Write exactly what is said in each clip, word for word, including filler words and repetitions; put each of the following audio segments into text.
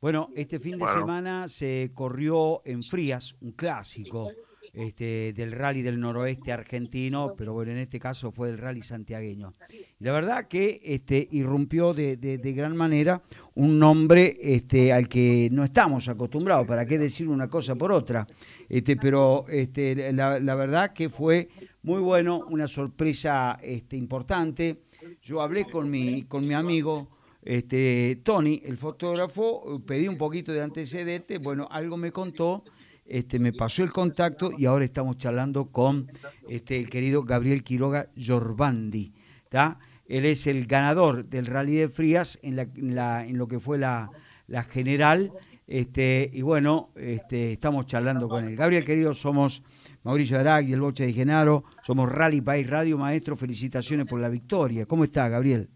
Bueno, este fin de Bueno, semana se corrió en Frías, un clásico este, del rally del noroeste argentino, pero bueno, en este caso fue el rally santiagueño. Y la verdad que este, irrumpió de, de- de gran manera un nombre este, al que no estamos acostumbrados, ¿para qué decir una cosa por otra? Este, pero este, la, la verdad que fue muy bueno, una sorpresa este, importante. Yo hablé con mi, con mi amigo este, Tony, el fotógrafo, pedí un poquito de antecedentes, bueno, algo me contó, este, me pasó el contacto y ahora estamos charlando con este, el querido Gabriel Quiroga Giorvandi, ¿tá? Él es el ganador del Rally de Frías en, la, en, la, en lo que fue la, la general, este, y bueno, este, estamos charlando con él. Gabriel, querido, somos Mauricio Arag y el Bocha de Genaro, somos Rally País Radio Maestro, felicitaciones por la victoria. ¿Cómo está, Gabriel?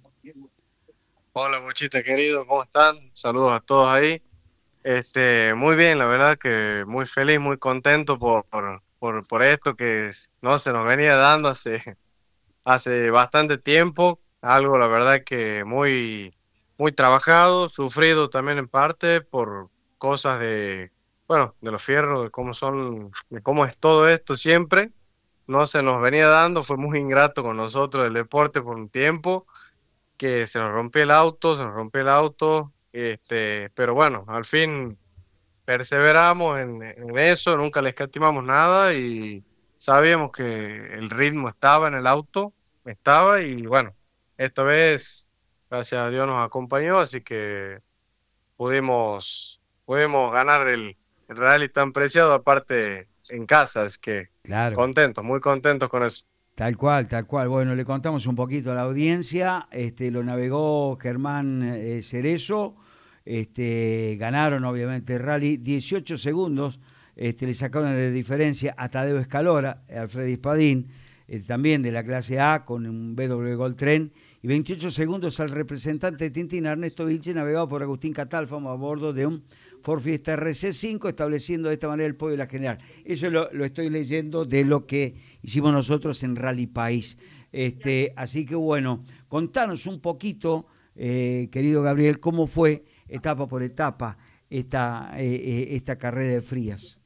hola Muchita querido, ¿cómo están? Saludos a todos ahí. Este, muy bien, la verdad que muy feliz, muy contento por, por, por, por esto que es- no se nos venía dando hace, hace bastante tiempo. Algo, la verdad que muy, muy trabajado, sufrido también en parte por cosas de, bueno, de los fierros, de cómo son, de cómo es todo esto siempre. No se nos venía dando, fue muy ingrato con nosotros el deporte por un tiempo que se nos rompió el auto, se nos rompió el auto, este, pero bueno, al fin perseveramos en, en eso, nunca le escatimamos nada y sabíamos que el ritmo estaba en el auto, estaba y bueno, esta vez, gracias a Dios nos acompañó, así que pudimos, pudimos ganar el, el rally tan preciado, aparte en casa, es que Claro. contentos, muy contentos con eso. Tal cual, tal cual. Bueno, le contamos un poquito a la audiencia. Este, lo navegó Germán eh, Cerezo. Este, ganaron obviamente el rally. dieciocho segundos. Este, le sacaron de diferencia a Tadeo Escalora, a Alfredo Espadín, eh, también de la clase A con un B W Gold Tren. Y veintiocho segundos al representante de Tintín, Ernesto Vilche, navegado por Agustín Catalfamo a bordo de un Ford Fiesta R C cinco, estableciendo de esta manera el podio de la general. Eso lo, lo estoy leyendo de lo que hicimos nosotros en Rally País. Este, así que bueno, contanos un poquito, eh, querido Gabriel, cómo fue etapa por etapa esta, eh, eh, esta carrera de Frías.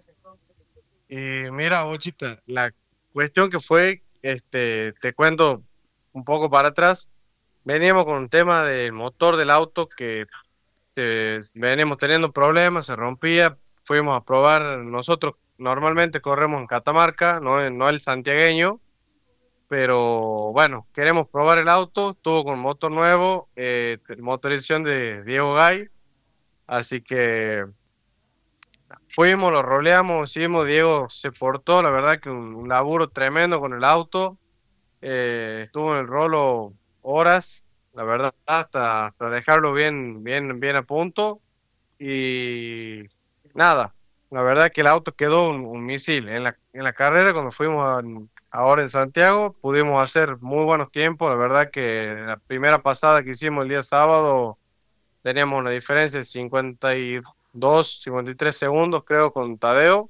Y mira, Bochita, la cuestión que fue, este, te cuento un poco para atrás, veníamos con un tema del motor del auto que se, veníamos teniendo problemas, se rompía, fuimos a probar, nosotros normalmente corremos en Catamarca, no, en- no el santiagueño, pero bueno, queremos probar el auto, estuvo con motor nuevo, eh, motorización de Diego Gay, así que fuimos, lo roleamos, hicimos, Diego se portó, la verdad que un, un laburo tremendo con el auto, eh, estuvo en el rolo horas, la verdad, hasta, hasta dejarlo bien, bien, bien a punto, y nada, la verdad que el auto quedó un, un misil. En la, en la carrera, cuando fuimos a- ahora en Santiago, pudimos hacer muy buenos tiempos, la verdad que la primera pasada que hicimos el día sábado, teníamos una diferencia de cincuenta y dos, cincuenta y tres segundos, creo, con Tadeo.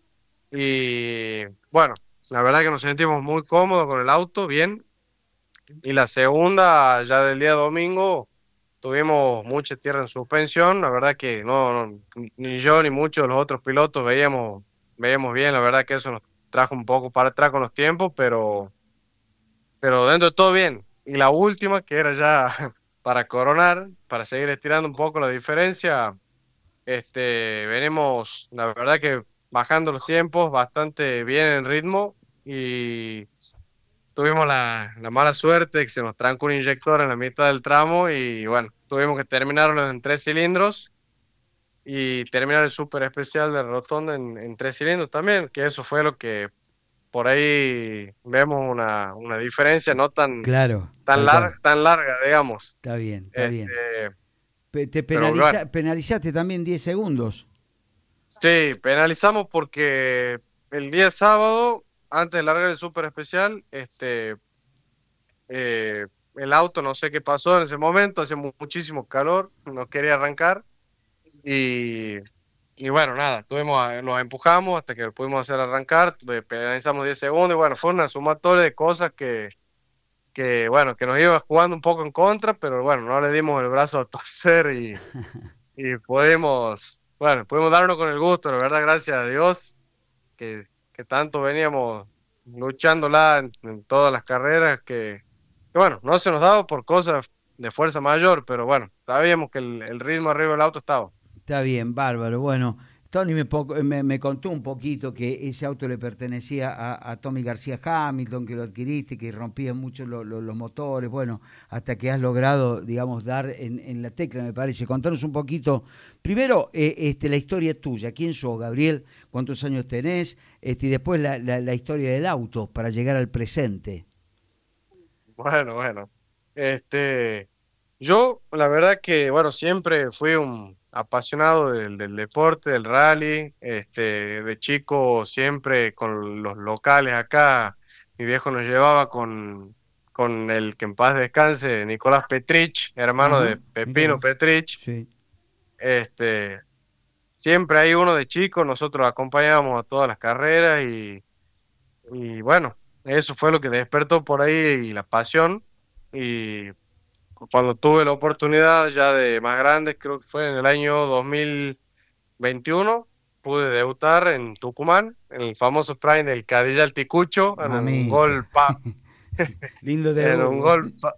Y bueno, la verdad que nos sentimos muy cómodos con el auto, bien. Y la segunda, ya del día domingo, tuvimos mucha tierra en suspensión. La verdad que no, no, ni yo ni muchos de los otros pilotos veíamos, veíamos bien. La verdad que eso nos trajo un poco para atrás con los tiempos, pero, pero dentro de todo bien. Y la última, que era ya para coronar, para seguir estirando un poco la diferencia. Este, venimos, la verdad que bajando los tiempos, bastante bien en ritmo y tuvimos la, la mala suerte de que se nos trancó un inyector en la mitad del tramo y bueno, tuvimos que terminarlo en tres cilindros y terminar el súper especial de Rotonda en, en tres cilindros también, que eso fue lo que por ahí vemos una, una diferencia no tan, Claro, tan tal larga, cual. tan larga, digamos. Está bien, está bien. Este, Pe- te pero bueno, penaliza, penalizaste también diez segundos. sí, penalizamos porque el día sábado, antes de largar el súper especial, este, eh, el auto no sé qué pasó en ese momento, hacía mu- muchísimo calor, no quería arrancar y, y bueno, nada, tuvimos, a- nos empujamos hasta que lo pudimos hacer arrancar, eh, penalizamos diez segundos y bueno, fue una sumatoria de cosas que, que bueno, que nos iba jugando un poco en contra, pero bueno, no le dimos el brazo a torcer y, y pudimos, bueno, pudimos darnos con el gusto, la verdad, gracias a Dios, que, que tanto veníamos luchándola en, en todas las carreras, que, que, bueno, no se nos daba por cosas de fuerza mayor, pero bueno, sabíamos que el, el ritmo arriba del auto estaba. Está bien, bárbaro. Bueno, Tony me, po- me, me contó un poquito que ese auto le pertenecía a, a Tommy García Hamilton, que lo adquiriste, que rompía mucho lo- lo- los motores, bueno, hasta que has logrado, digamos, dar en, en la tecla, me parece. Contanos un poquito, primero, eh, este, la historia tuya. ¿Quién sos, Gabriel? ¿Cuántos años tenés? Este, y después la, la, la historia del auto para llegar al presente. Bueno, bueno. Este, yo, la verdad que, bueno, siempre fui un apasionado del, del deporte, del rally. Este, de chico, siempre con los locales acá, mi viejo nos llevaba con, con el que en paz descanse, Nicolás Petrich, hermano Ajá, de mira Pepino vos. Petrich. Sí. Este, siempre hay uno de chico, nosotros acompañábamos a todas las carreras y, y bueno, eso fue lo que despertó por ahí la pasión. Y cuando tuve la oportunidad ya de más grande, creo que fue en el año dos mil veintiuno, pude debutar en Tucumán, en el famoso Prime del Cadillal Ticucho, en un Mamita. gol, pa- Lindo en un debut. gol, pa-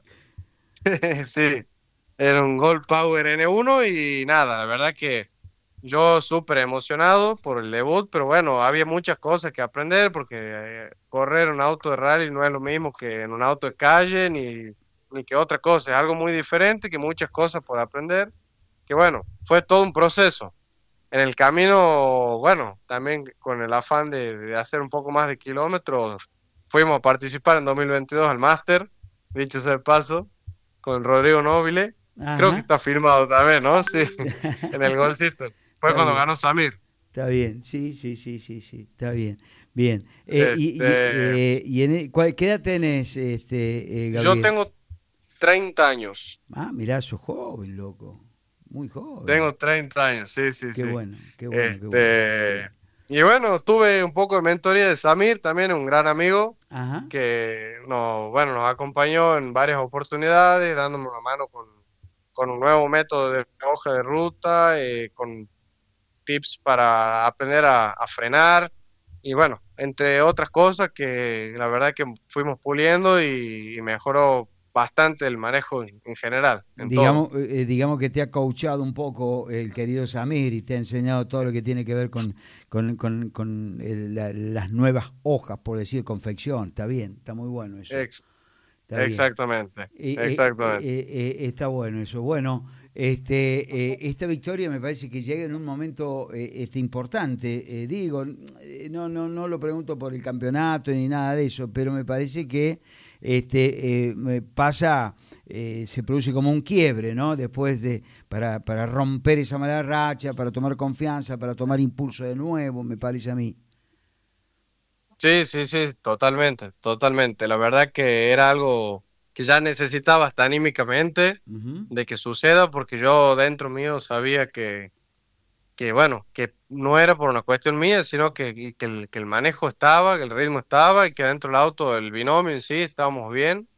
sí, en un gol Power N uno y nada, la verdad que yo súper emocionado por el debut, pero bueno, había muchas cosas que aprender porque eh, correr un auto de rally no es lo mismo que en un auto de calle ni, ni que otra cosa, es algo muy diferente, que muchas cosas por aprender, que bueno, fue todo un proceso. En el camino, bueno, también con el afán de, de hacer un poco más de kilómetros, fuimos a participar en dos mil veintidós al Máster, dicho sea de paso, con Rodrigo Nobile. Creo que Ajá. está filmado también, ¿no? Sí, en el golcito. Fue Está cuando bien. ganó Samir. Está bien, sí, sí, sí, sí, sí, está bien, bien. Eh, y, y, Este, eh, y en el- ¿cuál- ¿Qué edad tenés, este, eh, yo Gabriel? tengo treinta años. Ah, mirá, sos joven, loco, muy joven. Tengo treinta años, sí, sí, Qué sí. bueno, qué bueno, qué bueno, sí. Este, y bueno, tuve un poco de mentoría de Samir, también un gran amigo Ajá, que nos, bueno, nos acompañó en varias oportunidades, dándome una mano con, con un nuevo método de hoja de ruta, eh, con tips para aprender a, a frenar y bueno, entre otras cosas que la verdad que fuimos puliendo y, y mejoró bastante el manejo en, en general, en todo. digamos, eh, eh, digamos que te ha coachado un poco el querido Samir y te ha enseñado todo lo que tiene que ver con, con, con, con el- la- las nuevas hojas, por decir, confección. Está bien, está muy bueno eso, Ex- está bien. exactamente, Eh, eh, exactamente. eh, eh, está bueno eso. Bueno, este, eh, esta victoria me parece que llega en un momento eh, este, importante. Eh, digo, eh, no, no, no lo pregunto por el campeonato ni nada de eso, pero me parece que este, eh, me pasa, eh, se produce como un quiebre, ¿no? Después de, para, para romper esa mala racha, para tomar confianza, para tomar impulso de nuevo, me parece a mí. Sí, sí, sí, totalmente, totalmente. La verdad que era algo que ya necesitaba hasta anímicamente Ujú. de que suceda porque yo dentro mío sabía que que bueno, que no era por una cuestión mía, sino que, y que, el, que el manejo estaba, que el ritmo estaba y que dentro del auto el binomio en sí estábamos bien,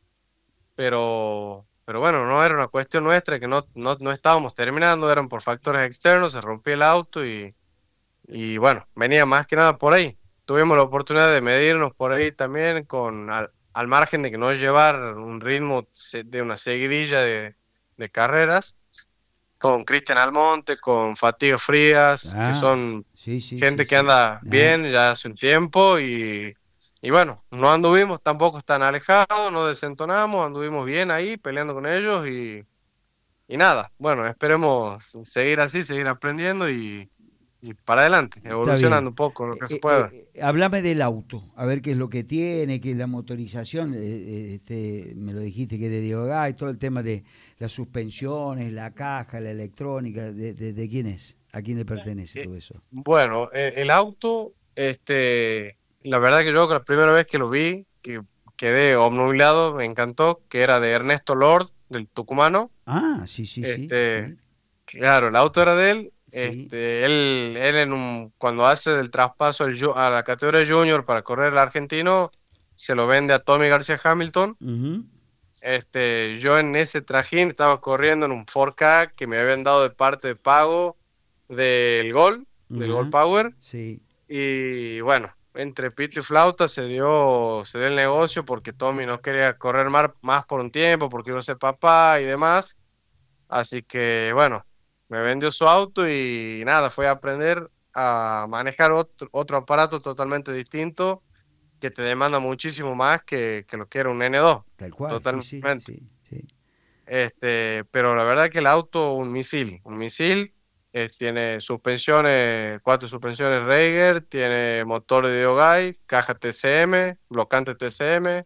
pero, pero bueno, no era una cuestión nuestra, que no, no, no estábamos terminando, eran por factores externos, se rompió el auto y, y bueno, venía más que nada por ahí. Tuvimos la oportunidad de medirnos por ahí también con al, al margen de que no llevar un ritmo se- de una seguidilla de, de carreras con Cristian Almonte, con Fatiga Frías, que Ah, son sí, sí, sí, gente que sí. anda Ah, bien ya hace un tiempo y, y bueno, no anduvimos tampoco tan alejados, no desentonamos, anduvimos bien ahí peleando con ellos y, y nada, bueno, esperemos seguir así, seguir aprendiendo y, y para adelante, está bien. evolucionando un poco lo Eh, que se eh, pueda. eh, háblame del auto, a ver qué es lo que tiene, qué es la motorización. Eh, eh, este, me lo dijiste que es de Diego Gay, todo el tema de las suspensiones, la caja, la electrónica, de, de- de quién es, a quién le pertenece Eh, todo eso. bueno, eh, el auto, este, la verdad que yo la primera vez que lo vi, que quedé obnubilado, me encantó, que era de Ernesto Lord, del Tucumano. Ah, sí, sí, sí, Este, sí, claro, el auto era de él. sí. Este, él, él en un, cuando hace el traspaso al ju- a la categoría junior para correr el argentino, se lo vende a Tommy García Hamilton. Ujú. este, yo en ese trajín estaba corriendo en un cuatro K que me habían dado de parte de pago del Gol, del Gol Ajá, Power. sí. Y bueno, entre pito y flauta se dio, se dio el negocio porque Tommy no quería correr más, más por un tiempo, porque iba a ser papá y demás. Así que bueno, me vendió su auto y nada, fue a aprender a manejar otro, otro aparato totalmente distinto que te demanda muchísimo más que, que lo que era un N dos. Tal cual, sí, sí, Totalmente. sí, sí. Este, pero la verdad que el auto, un misil, un misil, eh, tiene suspensiones, cuatro suspensiones Raiger, tiene motor de Diogai, caja T C M, blocante T C M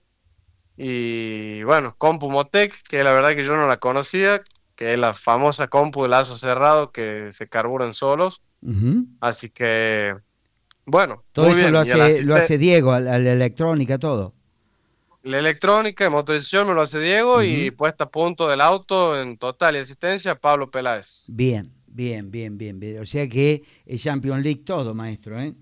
y bueno, compu Motec, que la verdad que yo no la conocía, que es la famosa compu de lazo cerrado que se carburan solos. Ujú. Así que, bueno, Todo muy eso lo bien. Y el hace, lo asistente, hace Diego, a la, a la electrónica, todo. la electrónica y motorización me lo hace Diego y Ujú. puesta a punto del auto en total y asistencia Pablo Peláez. Bien, bien, bien, bien, bien. O sea que es Champions League todo, maestro, ¿eh?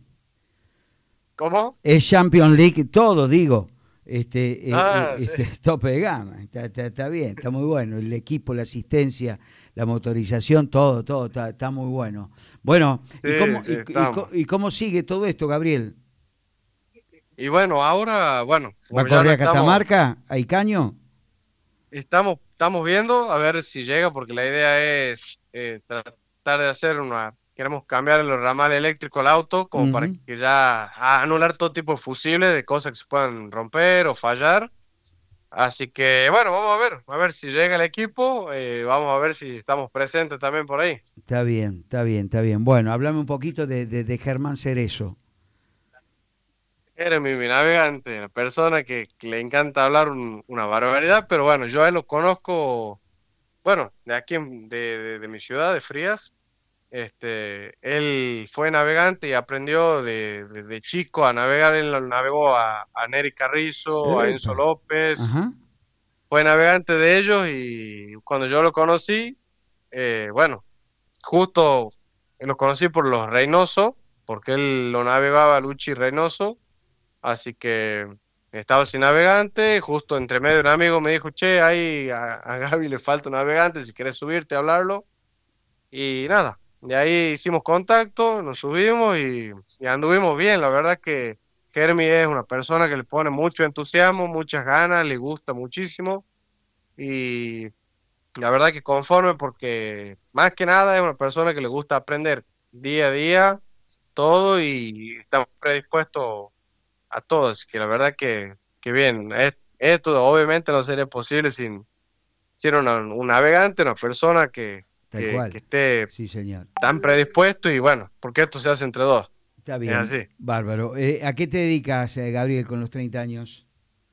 ¿Cómo? Es Champions League todo, digo. Este, eh, eh, Ah, sí. este, tope de gama. Está, está- está bien, está muy bueno. El equipo, la asistencia, la motorización, todo, todo está, está muy bueno. Bueno, ¿y Sí, cómo, sí, y, y co- estamos. y cómo sigue todo esto, Gabriel? Y bueno, ahora, bueno, ¿Va a como ya no correr a estamos, Catamarca? ¿A Icaño? estamos, estamos viendo a ver si llega, porque la idea es eh, tratar de hacer una, queremos cambiar los ramales eléctricos al auto, como para Ujú. que ya a- anular todo tipo de fusibles, de cosas que se puedan romper o fallar. Así que, bueno, vamos a ver, a ver si llega el equipo, eh, vamos a ver si estamos presentes también por ahí. Está bien, está bien, está bien. Bueno, háblame un poquito de, de, de Germán Cerezo. Eres mi, mi navegante, la persona que, que le encanta hablar un- una barbaridad, pero bueno, yo a él lo conozco. Bueno, de aquí, en- de, de, de mi ciudad, de Frías, este, él fue navegante y aprendió de, de- de chico a navegar. Él navegó a, a Nery Carrizo, a Enzo Epa. López, Ajá. fue navegante de ellos y cuando yo lo conocí, eh, bueno, justo lo conocí por los Reynoso, porque él lo navegaba Luchi Reynoso, así que estaba sin navegante, justo entre medio un amigo me dijo, che, ahí a, a Gaby le falta un navegante, si quieres subirte a hablarlo. Y nada, de ahí hicimos contacto, nos subimos y, y anduvimos bien. La verdad que Germi es una persona que le pone mucho entusiasmo, muchas ganas, le gusta muchísimo y la verdad que conforme porque más que nada es una persona que le gusta aprender día a día todo y estamos predispuestos a todo. Así que la verdad que, que bien, es- esto obviamente no sería posible sin, sin una- un navegante, una persona que, Tal que, que cual. esté Sí, señor. tan predispuesto y bueno, porque esto se hace entre dos. Está Es bien, así. bárbaro. Eh, ¿a qué te dedicas, eh, Gabriel, con los treinta años?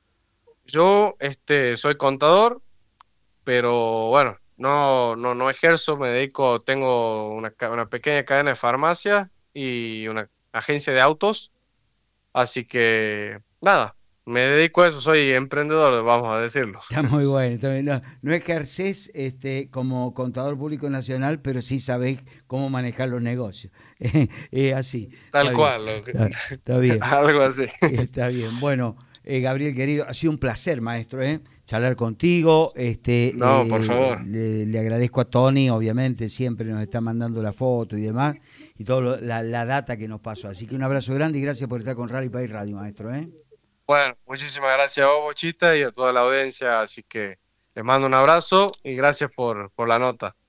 Yo este, soy contador, pero bueno, no, no, no ejerzo, me dedico, tengo una, ca- una pequeña cadena de farmacia y una agencia de autos, así que nada, me dedico a eso, soy emprendedor, vamos a decirlo. Está muy bueno. Está bien. No, no ejerces este, como contador público nacional, pero sí sabés cómo manejar los negocios. Es así. Está Tal bien. cual, lo que- Está, está bien. algo así. Está bien. Bueno, eh, Gabriel querido, ha sido un placer, maestro, ¿eh? Charlar contigo. Este, No, por eh, favor. le, le agradezco a Tony, obviamente, siempre nos está mandando la foto y demás, y toda la, la data que nos pasó. Así que un abrazo grande y gracias por estar con Rally País Radio, maestro, ¿eh? Bueno, muchísimas gracias a vos, Bochita, y a toda la audiencia, así que les mando un abrazo y gracias por, por la nota.